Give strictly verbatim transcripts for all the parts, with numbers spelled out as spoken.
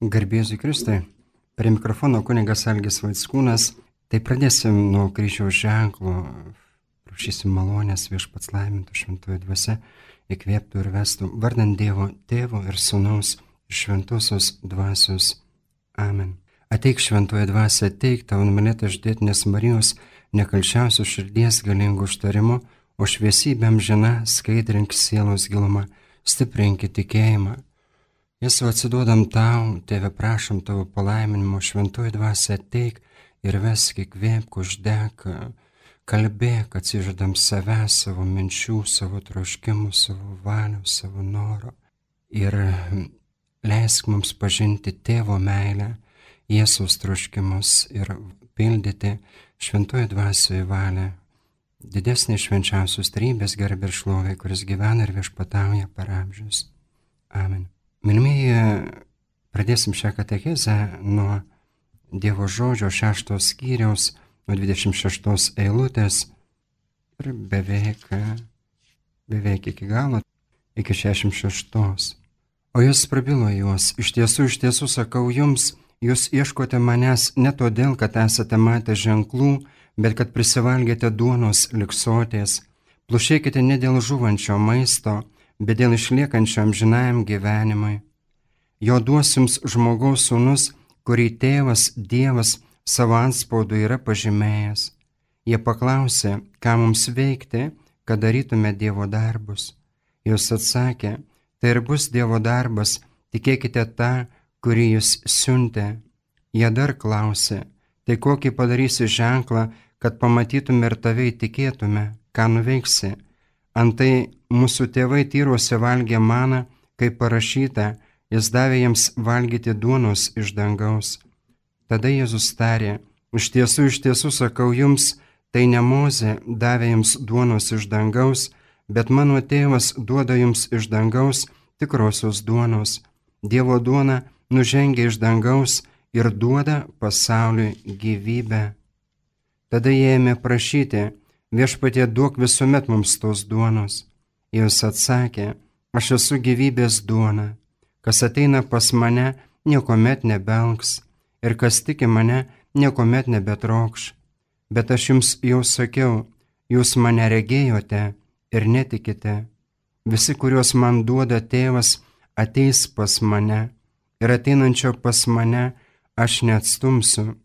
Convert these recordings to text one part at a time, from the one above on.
Garbėsiu Kristui, prie mikrofono kunigas Algis Vaickūnas. Tai pradėsim nuo kryžiaus ženklo, prašysim malonės viešpats laimintų šventoji dvasia, įkvėptų ir vestų, vardant Dievo Tėvo ir Sūnaus ir šventosios dvasios. Amen. Ateik šventoji dvasia, ateik tavo numylėta ždėtinės Marijos, nekalčiausių širdies galingų užtarimu, o šviesybė amžina skaidrink sielos gilumą, stiprink tikėjimą. Jėzau, atsiduodam tau, Tėve, prašom tavo palaiminimo, šventoji dvasia, ateik ir vesk, įkvėpk, uždek, kalbėk, atsižadam savęs, savo minčių, savo troškimų, savo valių, savo noro. Ir leisk mums pažinti Tėvo meilę, Jėzaus troškimus ir pildyti šventoji dvasioje valią, didesnį švenčiausios trybės garbę ir šlovę, kuris gyvena ir viešpatauja per amžius. Amen. Mylimieji, pradėsim šią katechezę nuo Dievo žodžio šeštos skyriaus, nuo dvidešimt šeštos eilutės ir beveik, beveik iki galo, iki šešiasdešimt šeštos. O jis prabilo juos, iš tiesų, iš tiesų sakau jums, jūs ieškote manęs ne todėl, kad esate matę ženklų, bet kad prisivalgėte duonos liksotės, plušėkite ne dėl žūvančio maisto, bet dėl išliekančio amžinajam gyvenimui. Jo duos jums žmogaus sūnus, kurį tėvas Dievas savo antspaudu yra pažymėjęs. Jie paklausė, ką mums veikti, kad darytume Dievo darbus. Jis atsakė, tai ir bus Dievo darbas, tikėkite tą, kurį jis siuntė. Jie dar klausė, tai kokį padarysi ženklą, kad pamatytume ir tave įtikėtume, ką nuveiksi. Antai mūsų tėvai tyruose valgė maną, kaip parašyta, jis davė jiems valgyti duonos iš dangaus. Tada Jėzus tarė, iš tiesų, iš tiesų sakau jums, tai ne Mozė davė jums duonos iš dangaus, bet mano tėvas duoda jums iš dangaus tikrosios duonos. Dievo duona nužengia iš dangaus ir duoda pasauliui gyvybę. Tada jie ėmė prašyti, viešpatie, duok visuomet mums tos duonos. Jis atsakė, aš esu gyvybės duona. Kas ateina pas mane, niekuomet nebelgs, ir kas tiki mane, niekuomet nebetrokš. Bet aš jums jau sakiau, jūs mane regėjote ir netikite. Visi, kuriuos man duoda tėvas, ateis pas mane, ir ateinančio pas mane aš neatstumsiu,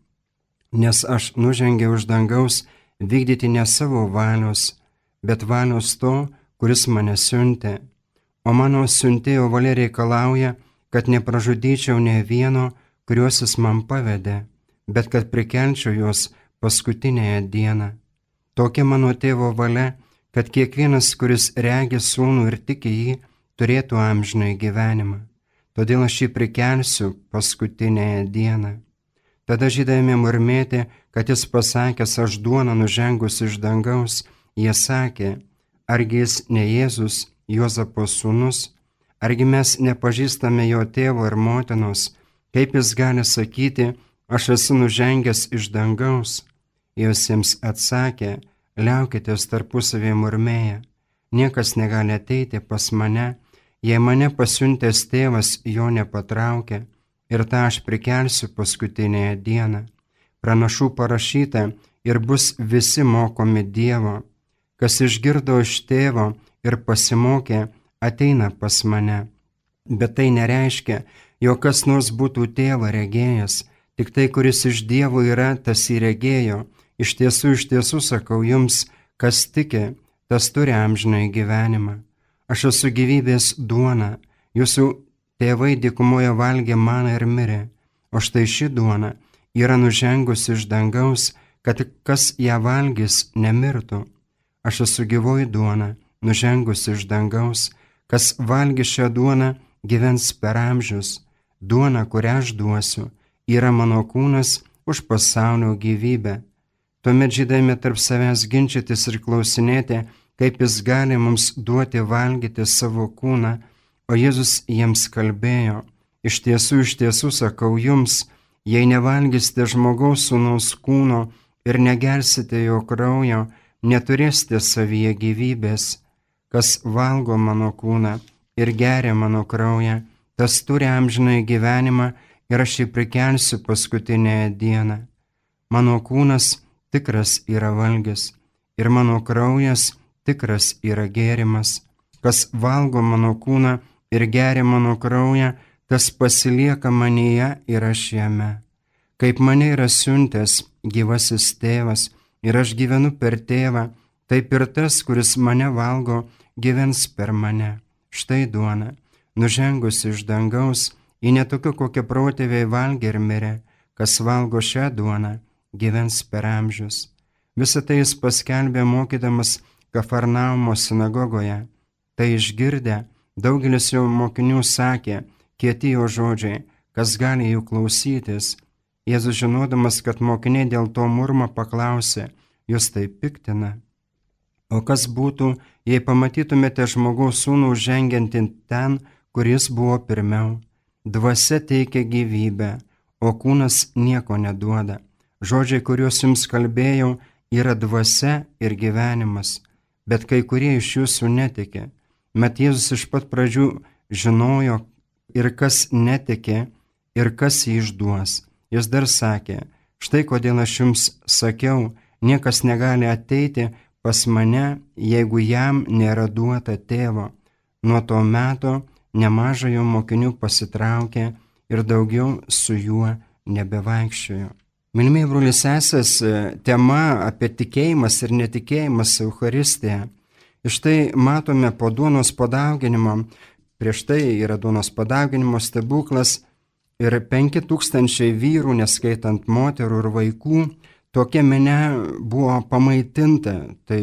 nes aš nužengiau iš dangaus vykdyti ne savo valios, bet valios to, kuris mane siuntė. O mano siuntėjo valia reikalauja, kad nepražudyčiau ne vieno, kuriuos jis man pavedė, bet kad prikelčiau juos paskutinėje dieną. Tokia mano tėvo valia, kad kiekvienas, kuris regi sūnų ir tiki jį, turėtų amžinąjį gyvenimą. Todėl aš jį prikelsiu paskutinėje dieną. Tada žydai ėmė murmėti, kad jis pasakęs, aš duoną nužengus iš dangaus, jie sakė, argi jis ne Jėzus, Juozapo sūnus, argi mes nepažįstame jo tėvo ir motinos, kaip jis gali sakyti, aš esu nužengęs iš dangaus. Jis jiems atsakė, liaukitės tarpusavėje murmėję, niekas negali ateiti pas mane, jei mane pasiuntęs tėvas jo nepatraukia, ir tą aš prikelsiu paskutinėje dieną. Pranašų parašyta, ir bus visi mokomi Dievo. Kas išgirdo iš tėvo ir pasimokė, ateina pas mane. Bet tai nereiškia, jog kas nors būtų tėvą regėjęs, tik tai, kuris iš Dievo yra, tas jį regėjo. Iš tiesų, iš tiesų sakau jums, kas tiki, tas turi amžinąjį gyvenimą. Aš esu gyvybės duona, jūsų tėvai dykumoje valgė maną ir mirė, o štai ši duona yra nužengusi iš dangaus, kad kas ją valgys, nemirtų. Aš esu gyvoji duona, nužengusi iš dangaus, kas valgys šią duoną, gyvens per amžius. Duona, kurią aš duosiu, yra mano kūnas už pasaulio gyvybę. Tuomet žydai tarp savęs ginčytis ir klausinėti, kaip jis gali mums duoti valgyti savo kūną, o Jėzus jiems kalbėjo, iš tiesų, iš tiesų sakau jums, jei nevalgysite žmogaus sūnaus kūno ir negersite jo kraujo, neturėsite savyje gyvybės. Kas valgo mano kūną ir geria mano kraują, tas turi amžinąjį gyvenimą ir aš jį prikelsiu paskutinėje dieną. Mano kūnas tikras yra valgis ir mano kraujas tikras yra gėrimas. Kas valgo mano kūną ir geria mano kraują, tas pasilieka manyje ir aš jame. Kaip mane yra siuntęs gyvasis tėvas ir aš gyvenu per tėvą, taip ir tas, kuris mane valgo, gyvens per mane. Štai duona, nužengusi iš dangaus, ji netokia, kokia protėviai valgė ir mirė. Kas valgo šią duoną, gyvens per amžius. Visą tai jis paskelbė mokydamas Kafarnaumo sinagogoje. Tai išgirdę, daugelis jo mokinių sakė, kieti jo žodžiai, kas gali jų klausytis. Jėzus, žinodamas, kad mokiniai dėl to murma, paklausė, jūs tai piktina. O kas būtų, jei pamatytumėte žmogaus sūnų žengiantį ten, kur jis buvo pirmiau? Dvasia teikia gyvybę, o kūnas nieko neduoda. Žodžiai, kuriuos jums kalbėjau, yra dvasia ir gyvenimas, bet kai kurie iš jūsų netiki. Mat Jėzus iš pat pradžių žinojo ir kas netiki, ir kas jį išduos. Jis dar sakė, štai kodėl aš jums sakiau, niekas negali ateiti pas mane, jeigu jam nėra duota tėvo. Nuo to meto nemažai jo mokinių pasitraukė ir daugiau su juo nebevaikščiojo. Mylimieji broliai sesės, tema apie tikėjimas ir netikėjimas Eucharistiją. Iš tai matome po duonos padauginimo, prieš tai yra duonos padauginimo stebuklas, ir penki tūkstančiai vyrų, neskaitant moterų ir vaikų, tokia minia buvo pamaitinta. Tai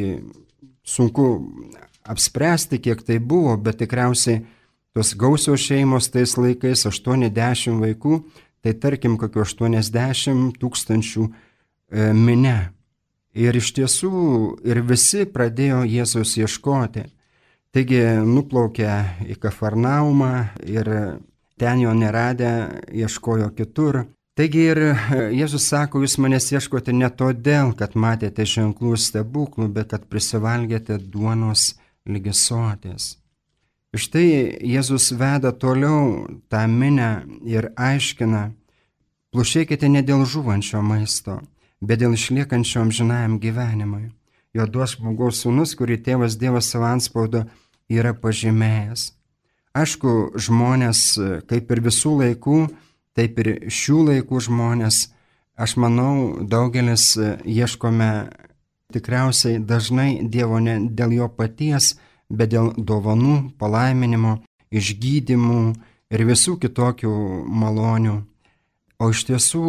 sunku apspręsti, kiek tai buvo, bet tikriausiai tos gausios šeimos tais laikais, aštuoniasdešimt vaikų, tai tarkim kokio aštuoniasdešimt tūkstančių e, minia. Ir iš tiesų ir visi pradėjo Jėzaus ieškoti. Taigi nuplaukė į Kafarnaumą ir ten jo neradę, ieškojo kitur. Taigi ir Jėzus sako, jūs manęs ieškote ne todėl, kad matėte ženklų stebuklų, bet kad prisivalgėte duonos ligi soties. Štai Jėzus veda toliau tą minią ir aiškina, plušėkite ne dėl žūvančio maisto, bet dėl išliekančio amžinajam gyvenimui. Jo duos žmogaus sūnus, kurį tėvas Dievas savo antspaudu yra pažymėjęs. Aišku, žmonės, kaip ir visų laikų, taip ir šių laikų žmonės, aš manau, daugelis ieškome tikriausiai dažnai Dievo ne dėl jo paties, bet dėl dovanų, palaiminimo, išgydymų ir visų kitokių malonių. O iš tiesų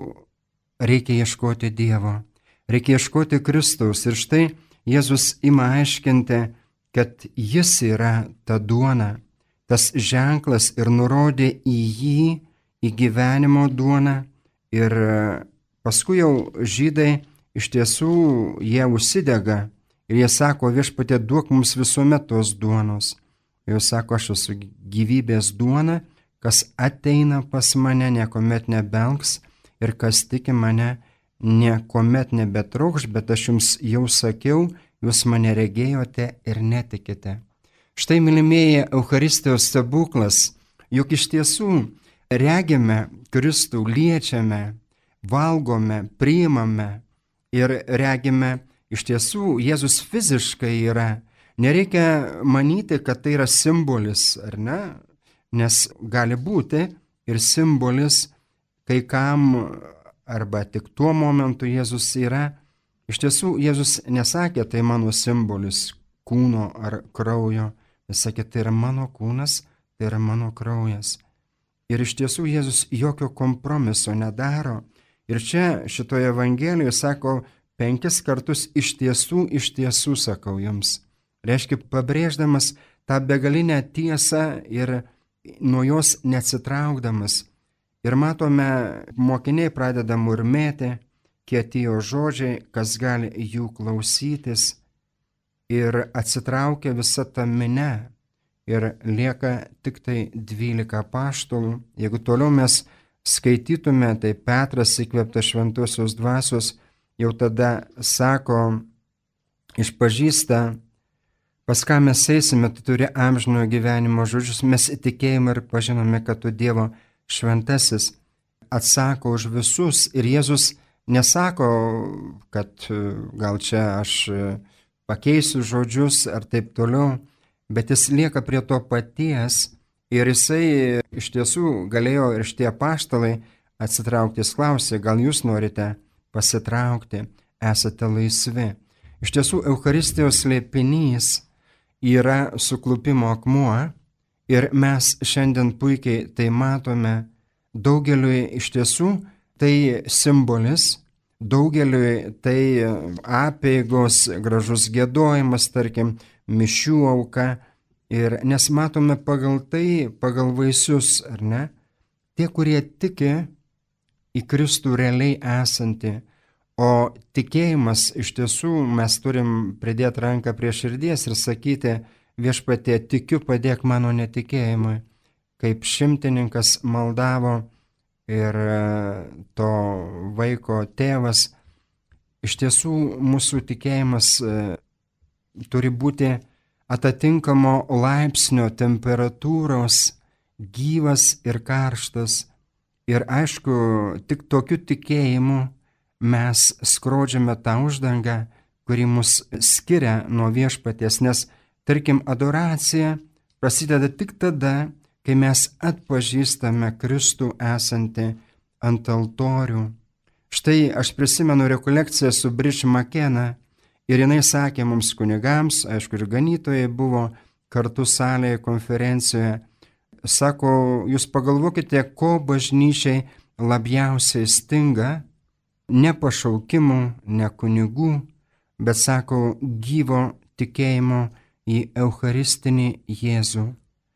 reikia ieškoti Dievo, reikia ieškoti Kristaus. Ir štai Jėzus ima aiškinti, kad jis yra ta duona, tas ženklas ir nurodė į jį, į gyvenimo duoną. Ir paskui jau žydai iš tiesų jie užsidega ir jie sako, viešpatie, duok mums visuomet tos duonos. Jau sako, aš esu gyvybės duona, kas ateina pas mane, niekuomet nebelgs, ir kas tiki mane, niekuomet nebetrokš, bet aš jums jau sakiau, jūs mane regėjote ir netikite. Štai, mylimieji, Eucharistijos stebuklas, juk iš tiesų regime Kristų, liečiame, valgome, priimame ir regime, iš tiesų Jėzus fiziškai yra. Nereikia manyti, kad tai yra simbolis, ar ne? Nes gali būti ir simbolis, kai kam arba tik tuo momentu Jėzus yra. Iš tiesų Jėzus nesakė, tai mano simbolis kūno ar kraujo. Jis sakė, tai yra mano kūnas, tai yra mano kraujas. Ir iš tiesų Jėzus jokio kompromiso nedaro. Ir čia šitoje Evangelijoje sako penkis kartus iš tiesų, iš tiesų sakau jums. Reiškia, pabrėždamas tą begalinę tiesą ir nuo jos neatsitraukdamas. Ir matome, mokiniai pradeda murmėti, kieti jo žodžiai, kas gali jų klausytis. Ir atsitraukia visa ta minia ir lieka tik tai dvylika apaštalų. Jeigu toliau mes skaitytume, tai Petras įkvėptas šventosios dvasios jau tada sako, išpažįsta, pas ką mes eisime, tu turi amžinojo gyvenimo žodžius, mes įtikėjome ir pažinome, kad tu Dievo šventasis. atsako už visus ir Jėzus nesako, kad gal čia aš pakeisiu žodžius ar taip toliau, bet jis lieka prie to paties ir jisai iš tiesų galėjo ir šitie apaštalai atsitraukti. Jis klausė, gal jūs norite pasitraukti, esate laisvi. Iš tiesų, Eucharistijos slėpinys yra suklupimo akmuo ir mes šiandien puikiai tai matome. Daugeliui iš tiesų tai simbolis, daugeliui tai apeigos, gražus giedojimas, tarkim, mišių auka. Ir nes matome pagal tai, pagal vaisius, ar ne? Tie, kurie tiki į Kristų realiai esantį, o tikėjimas iš tiesų mes turim pridėti ranką prie širdies ir sakyti, viešpatie, tikiu, padėk mano netikėjimui. Kaip šimtininkas maldavo ir to vaiko tėvas, iš tiesų mūsų tikėjimas turi būti atitinkamo laipsnio temperatūros, gyvas ir karštas. Ir aišku, tik tokiu tikėjimu mes skrodžiame tą uždangą, kuri mus skiria nuo viešpaties, nes, tarkim, adoracija prasideda tik tada, kai mes atpažįstame Kristų esantį ant altorių. Štai aš prisimenu rekolekciją su Bridge McKenna ir jinai sakė mums kunigams, aišku, ir ganytojai buvo kartu salėje konferencijoje, sako, jūs pagalvokite, ko bažnyčiai labiausiai stinga, ne pašaukimų, ne kunigų, bet, sako, gyvo tikėjimo į Eucharistinį Jėzų.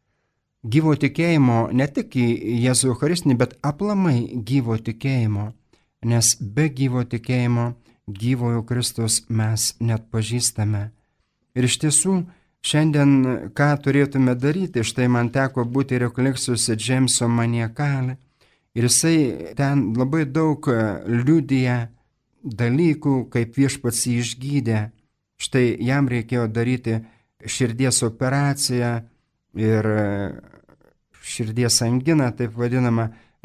Gyvo tikėjimo ne tik į Jėzų Eucharistinį, bet aplamai gyvo tikėjimo, nes be gyvo tikėjimo gyvojo Kristaus mes net pažįstame. Ir iš tiesų, šiandien ką turėtume daryti, štai man teko būti rekolekcijose Džeimso Maniakalė ir jisai ten labai daug liudija dalykų, kaip viešpats jį išgydė. Štai jam reikėjo daryti širdies operaciją ir širdies angina, taip vadinama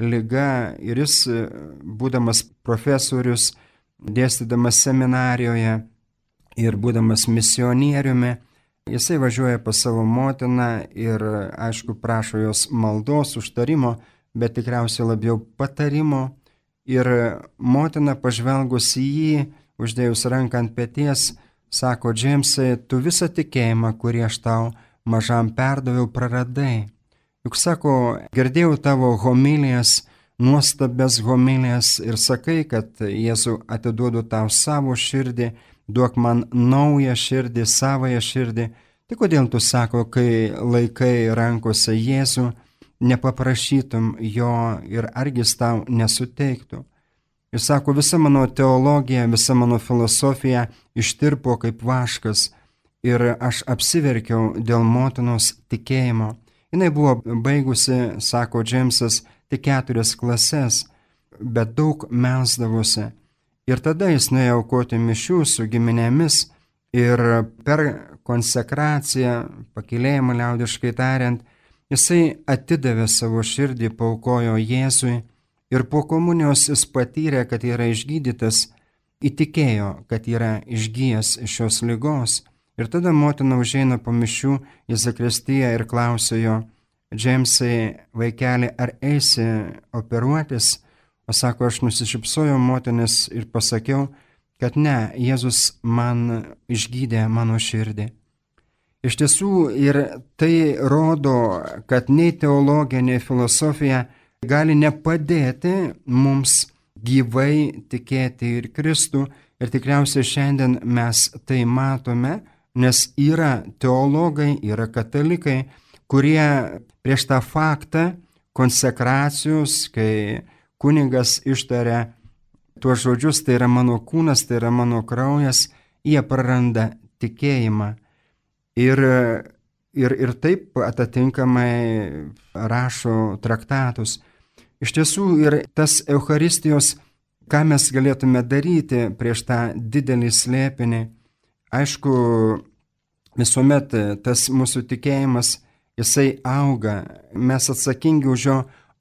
liga, ir jis, būdamas profesorius, dėstydamas seminarijoje ir būdamas misionieriumi, jisai važiuoja pas savo motiną ir, aišku, prašo jos maldos, užtarimo, bet tikriausiai labiau patarimo. Ir motina, pažvelgus į jį, uždėjus ranką ant peties, sako, Džeimsai, tu visą tikėjimą, kurį aš tau mažam perdaviau, praradai. Juk, sako, girdėjau tavo homilijas, nuostabės homilijas ir sakai, kad Jėzau, atiduodu tau savo širdį, duok man naują širdį, savąją širdį. Tai kodėl tu, sako, kai laikai rankose Jėzų, nepaprašytum jo ir argi jis tau nesuteiktų? Ir sako, visa mano teologija, visa mano filosofija ištirpo kaip vaškas ir aš apsiverkiau dėl motinos tikėjimo. Jinai buvo baigusi, sako Džeimsas, tik keturias klases, bet daug melsdavosi. Ir tada jis nuėjo aukoti mišių su giminėmis ir per konsekraciją, pakylėjimą liaudiškai tariant, jisai atidavė savo širdį, paaukojo Jėzui ir po komunijos jis patyrė, kad yra išgydytas, įtikėjo, kad yra išgijęs iš šios ligos. Ir tada motina užeina po mišių į zakristiją ir klausė jo, Džeimsai, vaikeli, ar eisi operuotis? O sako, aš nusišypsojau motinis ir pasakiau, kad ne, Jėzus man išgydė mano širdį. Iš tiesų ir tai rodo, kad nei teologija, nei filosofija gali nepadėti mums gyvai tikėti ir Kristų. Ir tikriausiai šiandien mes tai matome, nes yra teologai, yra katalikai, kurie prieš tą faktą konsekracijos, kai kunigas ištaria tuos žodžius, tai yra mano kūnas, tai yra mano kraujas, jie praranda tikėjimą. Ir, ir, ir taip atitinkamai rašo traktatus. Iš tiesų ir tas Eucharistijos, ką mes galėtume daryti prieš tą didelį slėpinį, aišku, visuomet tas mūsų tikėjimas, jisai auga, mes atsakingi už jo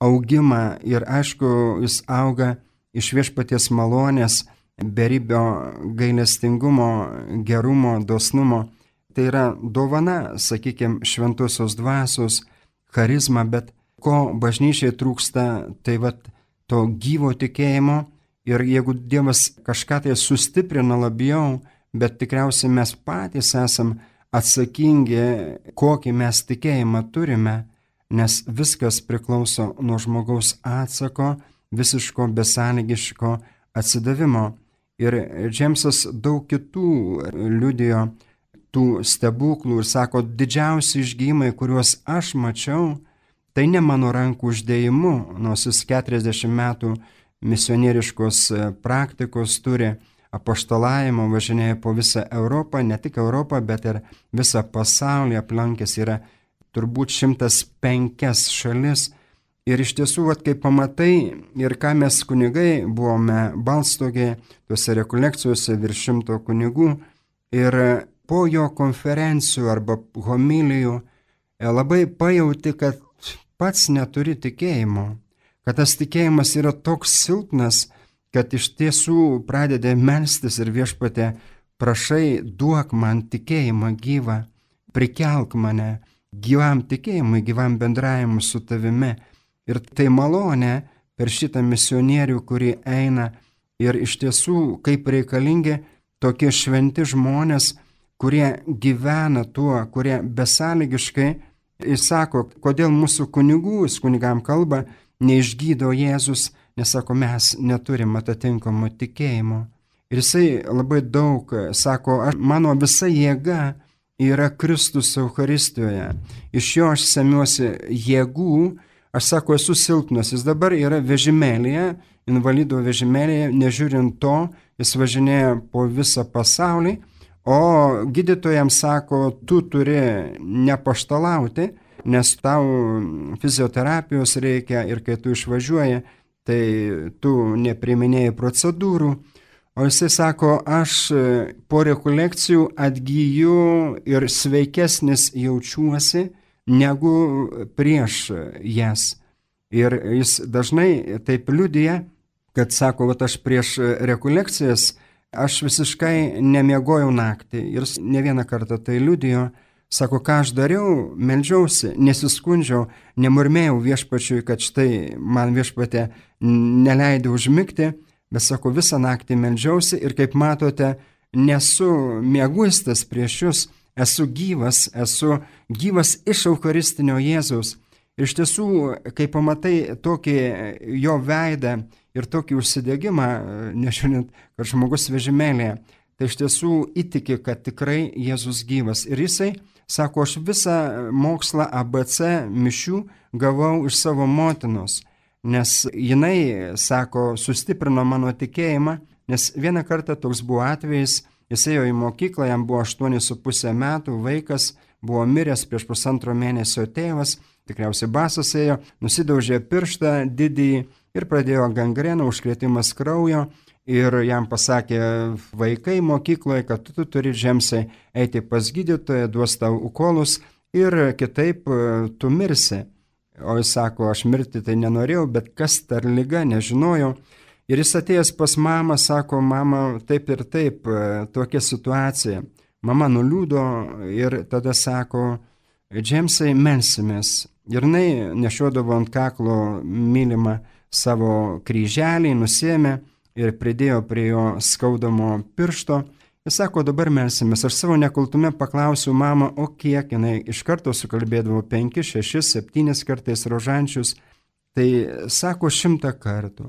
augimą ir aišku, jis auga iš viešpaties malonės, beribio gailestingumo, gerumo, dosnumo. Tai yra dovana, sakykime, šventosios dvasios, charizma, bet ko bažnyčiai trūksta, tai vat to gyvo tikėjimo. Ir jeigu Dievas kažką tai sustiprina labiau, bet tikriausiai mes patys esam atsakingi, kokį mes tikėjimą turime, nes viskas priklauso nuo žmogaus atsako, visiško besąlygiško atsidavimo. Ir Džemsas daug kitų liudijo tų stebuklų ir sako, didžiausi išgijimai, kuriuos aš mačiau, tai ne mano rankų uždėjimu, nors jis keturiasdešimt metų misionieriškos praktikos turi, apaštalavimo, važinėja po visą Europą, ne tik Europą, bet ir visą pasaulį aplankęs, yra turbūt šimtas penkias šalis. Ir iš tiesų, vat, kai pamatai ir ką mes kunigai buvome Balstogėje, tuose rekolekcijose virš šimto kunigų, ir po jo konferencijų arba homilijų labai pajauti, kad pats neturi tikėjimo, kad tas tikėjimas yra toks silpnas, kad iš tiesų pradedi melstis ir viešpatie, prašai, duok man tikėjimą gyvą, prikelk mane gyvam tikėjimui, gyvam bendravimui su tavimi. Ir tai malonė per šitą misionierių, kurį eina ir iš tiesų kaip reikalingi tokie šventi žmonės, kurie gyvena tuo, kurie besąlygiškai, jis sako, kodėl mūsų kunigų, jis kunigam kalba, neišgydo Jėzus, nes sako, mes neturim atitinkamo tikėjimo. Ir jisai labai daug sako, mano visa jėga yra Kristus Eucharistijoje. Iš jo aš semiuosi jėgų, aš sako, esu silpnas. Jis dabar yra vežimėlėje, invalido vežimėlėje, nežiūrint to, jis važinėja po visą pasaulį, o gydytojams sako, tu turi nepaštalauti, nes tau fizioterapijos reikia ir kai tu išvažiuoji, tai tu nepriminėjai procedūrų. O jisai sako, aš po rekolekcijų atgyju ir sveikesnis jaučiuosi negu prieš jas. Ir jis dažnai taip liudija, kad sako, kad aš prieš rekolekcijas, aš visiškai nemiegojau naktį. Ir ne vieną kartą tai liudijo. Sako, ką aš dariau, meldžiausi, nesiskundžiau, nemurmėjau viešpačiui, kad štai man viešpatė neleido užmigti, bet sako, visą naktį meldžiausi ir kaip matote, nesu mieguistas prieš jūs, esu gyvas, esu gyvas iš Eucharistinio Jėzaus. Ir iš tiesų, kai pamatai tokį jo veidą ir tokį užsidegimą, nežinant, kad žmogus vežimėlėje, tai iš tiesų įtiki, kad tikrai Jėzus gyvas. Ir jisai sako, aš visą mokslą A B C mišių gavau iš savo motinos, nes jinai, sako, sustiprino mano tikėjimą, nes vieną kartą toks buvo atvejis, jis ėjo į mokyklą, jam buvo aštuoni su pusė metų, vaikas buvo miręs prieš pusantro mėnesio tėvas, tikriausiai basas ėjo, nusidaužė pirštą didįjį ir pradėjo gangrena, užkrėtimas kraujo. Ir jam pasakė vaikai mokykloje, kad tu turi Džemsai eiti pas gydytoją, duos tau ukolus ir kitaip tu mirsi. O jis sako, aš mirti tai nenorėjau, bet kas tar liga, nežinojau. Ir jis atėjęs pas mamą, sako, mama, taip ir taip, tokia situacija. Mama nuliūdo ir tada sako, Džemsai, melsimės. Ir jinai nešiodavo ant kaklo mylimą savo kryželį, nusėmė ir pridėjo prie jo skaudamo piršto. Jis sako, dabar melsimės. Aš savo nekaltume paklausiu mamą, o kiek jinai iš karto sukalbėdavo penki, šešis, septynis kartais rožančius. Tai sako šimtą kartų.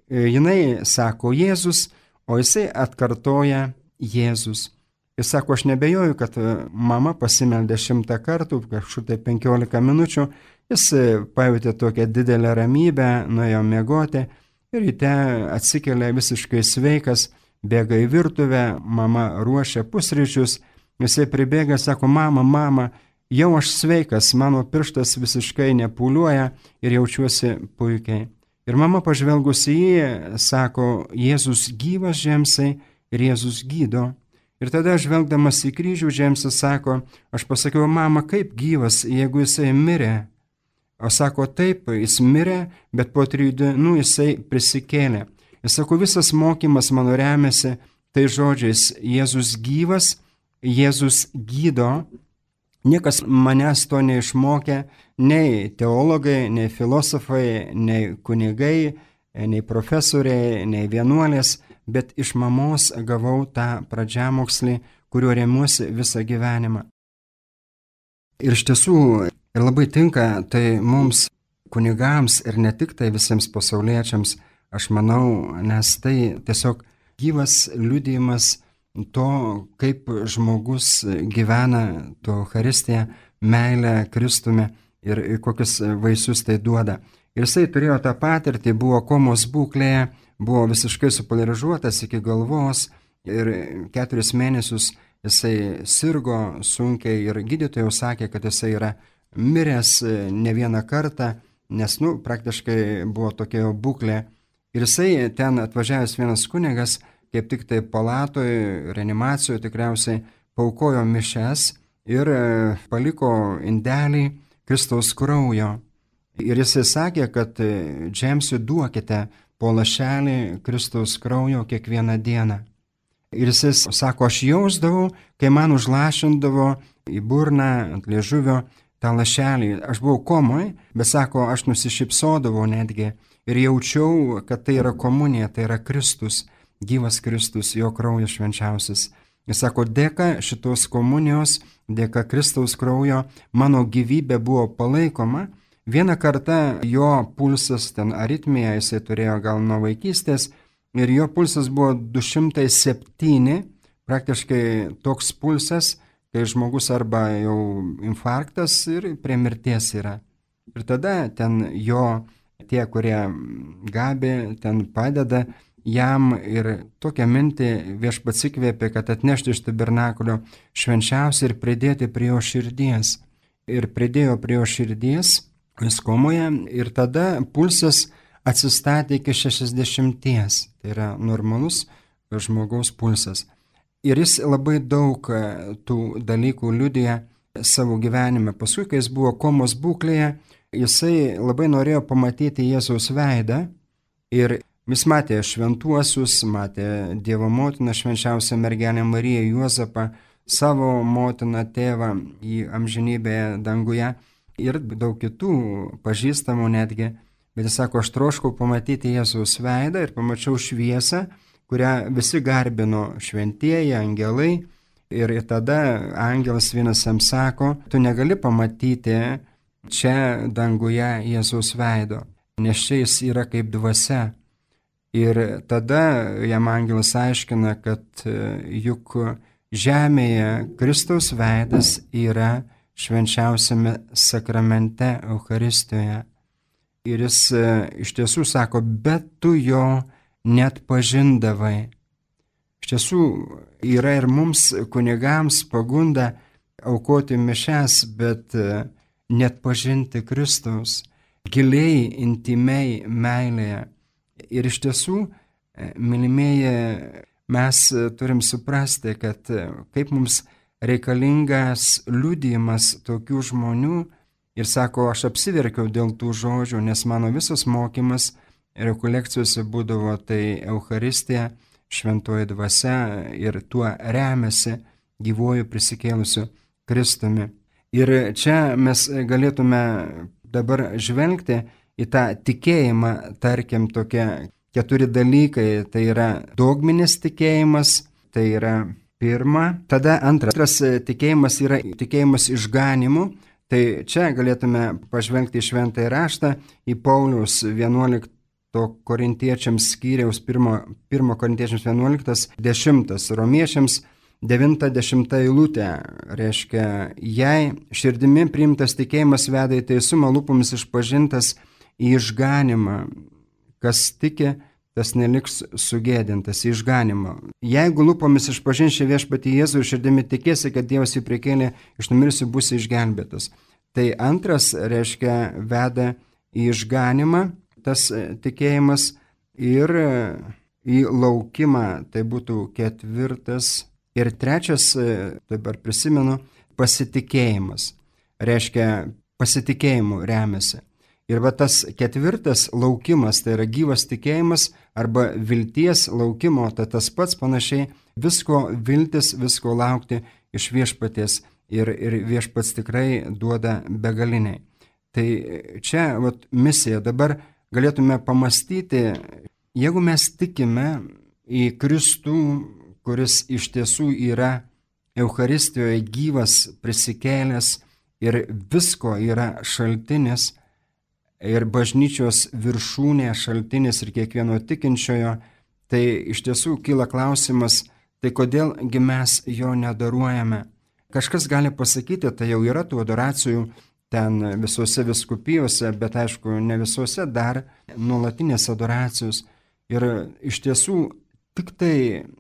Jinai sako Jėzus, o jisai atkartoja Jėzus. Jis sako, aš nebejoju, kad mama pasimeldė šimtą kartų, kažkur tai penkiolika minučių. Jis pajutė tokią didelę ramybę, nuėjo miegoti. Ir ryte atsikelia visiškai sveikas, bėga į virtuvę, mama ruošia pusryčius, jisai pribėga, sako, mama, mama, jau aš sveikas, mano pirštas visiškai nepūliuoja ir jaučiuosi puikiai. Ir mama pažvelgusi į jį, sako, Jėzus gyvas, Džemsai, ir Jėzus gydo. Ir tada žvelgdamas į kryžių, Džemsas sako, aš pasakiau, mama, kaip gyvas, jeigu jisai mirė. O sako, taip, jis mirė, bet po trijų dienų jisai prisikėlė. Jis sako, visas mokymas mano remiasi tai žodžiais, Jėzus gyvas, Jėzus gydo. Niekas manęs to neišmokė, nei teologai, nei filosofai, nei kunigai, nei profesoriai, nei vienuolės, bet iš mamos gavau tą pradžiamokslį, kuriuo remiuosi visą gyvenimą. Ir iš tiesų, ir labai tinka tai mums kunigams ir ne tik tai visiems pasauliečiams, aš manau, nes tai tiesiog gyvas liudijimas to, kaip žmogus gyvena to Eucharistiją, meilę Kristumi ir kokius vaisius tai duoda. Ir jisai turėjo tą patirtį, buvo komos būklėje, buvo visiškai supolarizuotas iki galvos ir keturis mėnesius jisai sirgo sunkiai ir gydytojai sakė, kad jisai yra miręs ne vieną kartą, nes, nu, praktiškai buvo tokia jo būklė. Ir jisai ten atvažiavęs vienas kunigas, kaip tik tai palatoje, reanimacijoje tikriausiai paukojo mišias ir paliko indelį Kristaus kraujo. Ir jisai sakė, kad Džemsui duokite po lašelį Kristaus kraujo kiekvieną dieną. Ir jisai sako, aš jausdavau, kai man užlašindavo į burną ant liežuvio tą lašelį. Aš buvau komoj, bet sako, aš nusišypsodavau netgi ir jaučiau, kad tai yra komunija, tai yra Kristus. Gyvas Kristus, jo kraujas švenčiausias. Jis sako, dėka šitos komunijos, dėka Kristaus kraujo, mano gyvybė buvo palaikoma. Vieną kartą jo pulsas, ten aritmija, jisai turėjo gal nuo vaikystės, ir jo pulsas buvo du šimtai septyni, praktiškai toks pulsas, kai žmogus arba jau infarktas ir prie mirties yra. Ir tada ten jo, tie, kurie gabi, ten padeda, jam ir tokią mintį viešpats įkvėpė, kad atnešti iš tabernakulio švenčiausią ir pridėti prie jo širdies. Ir pridėjo prie jo širdies, jis komoje, ir tada pulsas atsistatė iki šešiasdešimties. Tai yra normalus žmogaus pulsas. Ir jis labai daug tų dalykų liudija savo gyvenime. Paskui, kai jis buvo komos būklėje, jisai labai norėjo pamatyti Jėzaus veidą ir jis matė šventuosius, matė Dievo motiną, švenčiausią mergelę Mariją, Juozapą, savo motiną, tėvą į amžinybę danguje ir daug kitų pažįstamų netgi. Bet jis sako, aš troškau pamatyti Jėzaus veidą ir pamačiau šviesą, kurią visi garbino šventieji, angelai. Ir tada angelas vienas jam sako, tu negali pamatyti čia danguje Jėzaus veido, nes čia jis yra kaip dvasia. Ir tada jam angelas aiškina, kad juk žemėje Kristaus veidas yra švenčiausiame sakramente Eucharistijoje. Ir jis iš tiesų sako, bet tu jo net pažindavai. Iš tiesų yra ir mums kunigams pagunda aukoti mišias, bet net pažinti Kristaus giliai, intimiai meilėje. Ir iš tiesų, mylimieji, mes turim suprasti, kad kaip mums reikalingas liudijimas tokių žmonių. Ir sako, aš apsiverkiau dėl tų žodžių, nes mano visas mokymas rekolekcijose būdavo tai Eucharistija, šventoji dvasia ir tuo remiasi gyvuoju prisikėlusiu Kristumi. Ir čia mes galėtume dabar žvelgti į tą tikėjimą, tarkim, tokie keturi dalykai, tai yra dogminis tikėjimas, tai yra pirma, tada antras tikėjimas yra tikėjimas išganimu, tai čia galėtume pažvelgti į šventąjį raštą, į Pauliaus vienuolikto korintiečiams skyriaus pirmo, pirmo korintiečiams vienuoliktas, dešimtas, romiečiams devinta dešimta eilutė, reiškia, jei širdimi priimtas tikėjimas veda į teisumą, lūpomis išpažintas į išganimą, kas tiki, tas neliks sugėdintas į išganimą. Jeigu lūpomis išpažinsi viešpatį Jėzų ir širdimi tikėsi, kad Dievas jį prikėlė iš numirusių, būsi išgelbėtas. Tai antras, reiškia, veda į išganimą, tas tikėjimas, ir į laukimą, tai būtų ketvirtas. Ir trečias, dabar prisimenu, pasitikėjimas. Reiškia, pasitikėjimu remiasi. Ir va tas ketvirtas laukimas, tai yra gyvas tikėjimas arba vilties laukimo, tai tas pats panašiai visko viltis, visko laukti iš viešpaties ir, ir viešpats tikrai duoda begaliniai. Tai čia vat, misija. Dabar galėtume pamastyti, jeigu mes tikime į Kristų, kuris iš tiesų yra Eucharistijoje gyvas, prisikėlęs ir visko yra šaltinis, ir bažnyčios viršūnė šaltinis ir kiekvieno tikinčiojo, tai iš tiesų kyla klausimas, tai kodėlgi mes jo neadoruojame. Kažkas gali pasakyti, tai jau yra tų adoracijų ten visose vyskupijose, bet aišku, ne visose dar nuolatinės adoracijos. Ir iš tiesų tik tai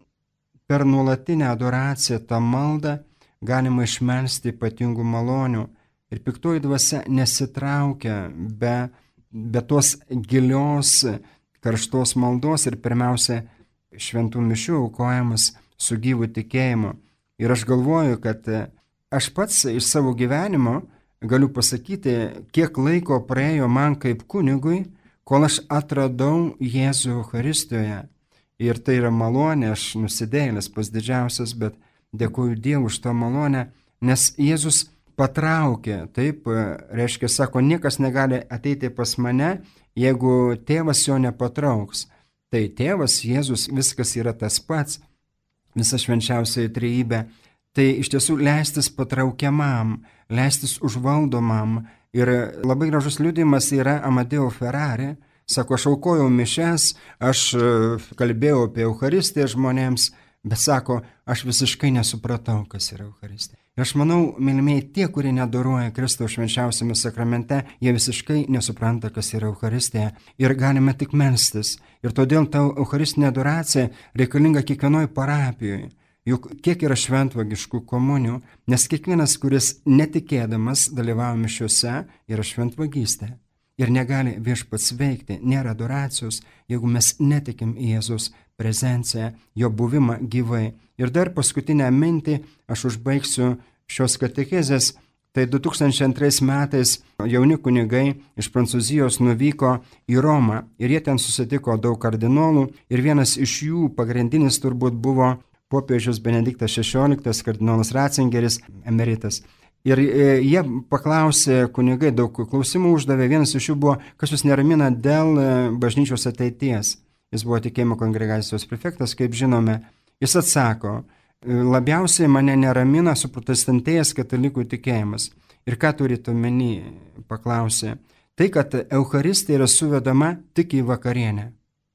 per nuolatinę adoraciją tą maldą galima išmelsti ypatingų malonių. Ir piktoji dvasia nesitraukia be, be tos gilios, karštos maldos ir pirmiausia šventų mišių aukojamas su gyvu tikėjimu. Ir aš galvoju, kad aš pats iš savo gyvenimo galiu pasakyti, kiek laiko praėjo man kaip kunigui, kol aš atradau Jėzų Eucharistijoje. Ir tai yra malonė, aš nusidėjėlis pas didžiausias, bet dėkuoju Dievui už tą malonę, nes Jėzus patraukė, taip, reiškia, sako, niekas negali ateiti pas mane, jeigu tėvas jo nepatrauks. Tai tėvas, Jėzus, viskas yra tas pats, visa švenčiausioji trejybė. Tai iš tiesų leistis patraukiamam, leistis užvaldomam. Ir labai gražus liudijimas yra Amadeo Ferrari. Sako, aš aukojau mišes, aš kalbėjau apie Eucharistiją žmonėms, bet sako, aš visiškai nesupratau, kas yra Eucharistija. Ir aš manau, mylimieji, tie, kurie neadoruoja Kristaus švenčiausiame sakramente, jie visiškai nesupranta, kas yra Eucharistija. Ir galime tik melstis. Ir todėl ta Eucharistinė adoracija reikalinga kiekvienoj parapijoje. Juk kiek yra šventvagiškų komunių, nes kiekvienas, kuris netikėdamas dalyvauja mišiuose, yra šventvagystė. Ir negali viešpats veikti, nėra adoracijos, jeigu mes netikim į Jėzaus prezenciją, jo buvimą gyvai. Ir dar paskutinę mintį aš užbaigsiu šios katechezės. Tai du tūkstančiai antrais metais jauni kunigai iš Prancūzijos nuvyko į Romą ir jie ten susitiko daug kardinolų ir vienas iš jų pagrindinis turbūt buvo popiežius Benediktas šešioliktas, kardinolas Ratzingeris, emeritas. Ir jie paklausė, kunigai daug klausimų uždavė, vienas iš jų buvo, kas jūs neramina dėl bažnyčios ateities. Jis buvo tikėjimo kongregacijos prefektas, kaip žinome. Jis atsako, labiausiai mane neramina suprotestantėjęs katalikų tikėjimas. Ir ką turite omeny, paklausė. Tai, kad Eucharistija yra suvedama tik į vakarienę.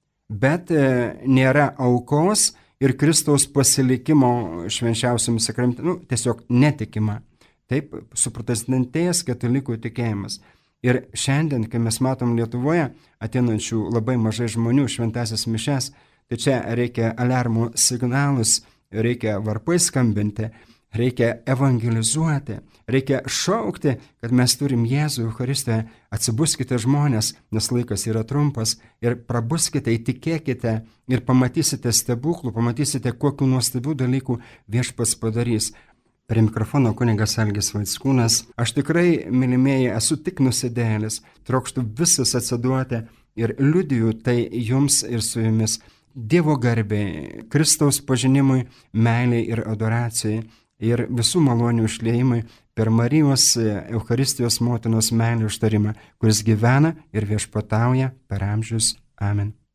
Bet nėra aukos ir Kristaus pasilikimo švenčiausiam sakramente, nu, tiesiog netikima. Taip, suprotestantėjęs katalikų tikėjimas. Ir šiandien, kai mes matom Lietuvoje ateinančių labai mažai žmonių šventąsias mišes, tai čia reikia aliarmų signalus, reikia varpai skambinti, reikia evangelizuoti, reikia šaukti, kad mes turim Jėzų Eucharistijoje. Atsibuskite žmonės, nes laikas yra trumpas, ir prabuskite, įtikėkite ir pamatysite stebuklų, pamatysite, kokių nuostabių dalykų viešpats padarys. Prie mikrofono kunigas Algis Vaickūnas. Aš tikrai, mylimieji, esu tik nusidėjėlis, trokštų visas atsiduoti ir liudiju tai jums ir su jumis. Dievo garbei, Kristaus pažinimui, meiliai ir adoracijai ir visų malonių išliejimui per Marijos Eucharistijos motinos meilį užtarimą, kuris gyvena ir viešpatauja per amžius. Amen.